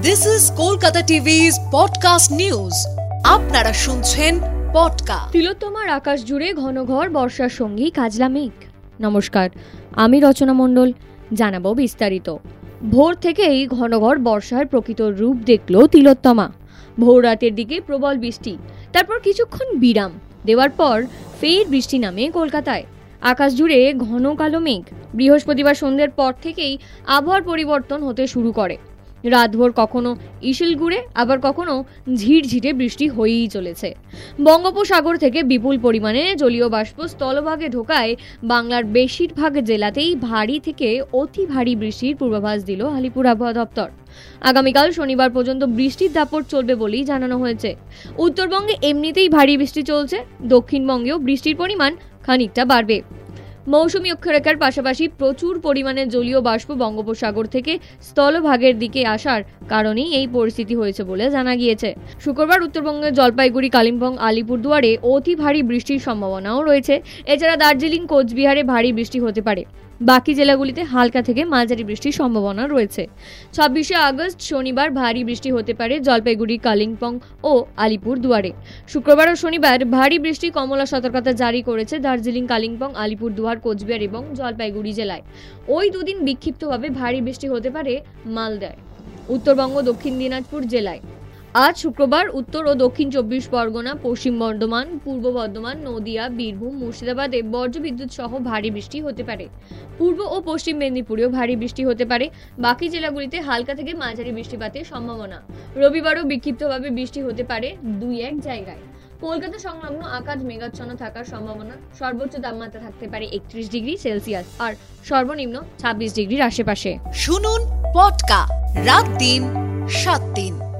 This is Kolkata TV's podcast news. আপনারা শুনছেন podcast. তিলোত্তমার আকাশ জুড়ে ঘন ঘর বর্ষার সঙ্গী কাজলা মেঘ। নমস্কার, আমি রচনা মণ্ডল। জানাবো বিস্তারিত। ভোর থেকেই ঘন ঘর বর্ষার প্রকৃত রূপ দেখল তিলোত্তমা। ভোর রাতের দিকে প্রবল বৃষ্টি, তারপর কিছুক্ষণ বিরাম দেওয়ার পর ফের বৃষ্টি নামে কলকাতায়। আকাশ জুড়ে ঘন কালো মেঘ। বৃহস্পতিবার সন্ধ্যের পর থেকেই আবহাওয়ার পরিবর্তন হতে শুরু করে। রাতভর কখনো ইশিলগুড়ে, আবার কখনো ঝিরঝিরে বৃষ্টি হয়েই চলেছে। বঙ্গোপসাগর থেকে বিপুল পরিমাণে জলীয় বাষ্প স্থলভাগে ঢোকায় বাংলার বেশিরভাগ জেলাতেই ভারী থেকে অতি ভারী বৃষ্টির পূর্বাভাস দিল আলিপুর আবহাওয়া দপ্তর। আগামীকাল শনিবার পর্যন্ত বৃষ্টির দাপট চলবে বলেই জানানো হয়েছে। উত্তরবঙ্গে এমনিতেই ভারী বৃষ্টি চলছে, দক্ষিণবঙ্গেও বৃষ্টির পরিমাণ খানিকটা বাড়বে। মৌসুমী অক্ষরেখার পাশাপাশি প্রচুর পরিমাণে জলীয় বাষ্প বঙ্গোপসাগর থেকে স্থলভাগের দিকে আসার কারণেই এই পরিস্থিতি হয়েছে বলে জানা গিয়েছে। শুক্রবার উত্তরবঙ্গের জলপাইগুড়ি, কালিম্পং, আলিপুরদুয়ারে অতি ভারী বৃষ্টির সম্ভাবনাও রয়েছে। এছাড়া দার্জিলিং, কোচবিহারে ভারী বৃষ্টি হতে পারে। বাকি জেলাগুলিতে হালকা থেকে মাঝারি বৃষ্টির সম্ভাবনা রয়েছে। 26শে আগস্ট শনিবার ভারী বৃষ্টি হতে পারে জলপাইগুড়ি, কালিম্পং ও আলিপুরদুয়ারে। শুক্রবার ও শনিবার ভারী বৃষ্টি কমলা সতর্কতা জারি করেছে দার্জিলিং, কালিম্পং, আলিপুরদুয়ার, কোচবিহার এবং জলপাইগুড়ি জেলায়। ওই দুদিন বিক্ষিপ্তভাবে ভারী বৃষ্টি হতে পারে মালদায়, উত্তরবঙ্গ, দক্ষিণ দিনাজপুর জেলায়। আজ শুক্রবার উত্তর ও দক্ষিণ 24 পরগনা, পশ্চিম বর্ধমান, পূর্ব বর্ধমান, নদিয়া, বীরভূম, মুর্শিদাবাদে বজ্রবিদ্যুৎ সহ ভারী বৃষ্টি হতে পারে। পূর্ব ও পশ্চিম মেদিনীপুরেও ভারী বৃষ্টি হতে পারে। বাকি জেলাগুলিতে হালকা থেকে মাঝারি বৃষ্টিপাতের সম্ভাবনা। রবিবারও বিক্ষিপ্তভাবে বৃষ্টি হতে পারে 2-1 জায়গায়। কলকাতা সংলগ্ন আকাশ মেঘাচ্ছন্ন থাকার সম্ভাবনা। সর্বোচ্চ তাপমাত্রা থাকতে পারে 31 ডিগ্রি সেলসিয়াস আর সর্বনিম্ন 26 ডিগ্রির আশেপাশে। শুনুন পডকাস্ট রাত দিন 7 দিন।